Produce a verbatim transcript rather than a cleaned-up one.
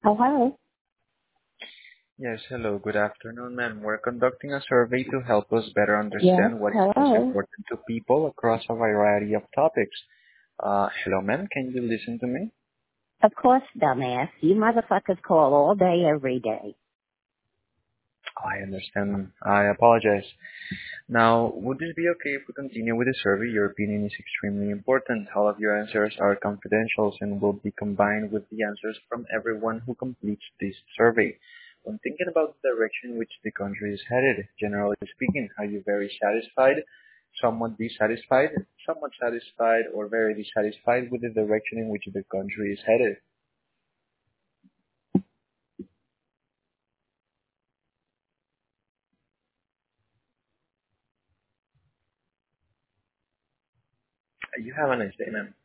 Hello. Yes, hello, good afternoon, ma'am. We're conducting a survey to help us better Yes, understand what is most hello. important to people across a variety of topics. Uh, hello, ma'am. Can you listen to me? Of course, dumbass. You motherfuckers call all day, every day. I understand, ma'am. I apologize. Now, would this be okay if we continue with the survey? Your opinion is extremely important. All of your answers are confidential and will be combined with the answers from everyone who completes this survey. When thinking about the direction in which the country is headed, generally speaking, are you very satisfied, somewhat dissatisfied, somewhat satisfied, or very dissatisfied with the direction in which the country is headed? You have a nice day, ma'am.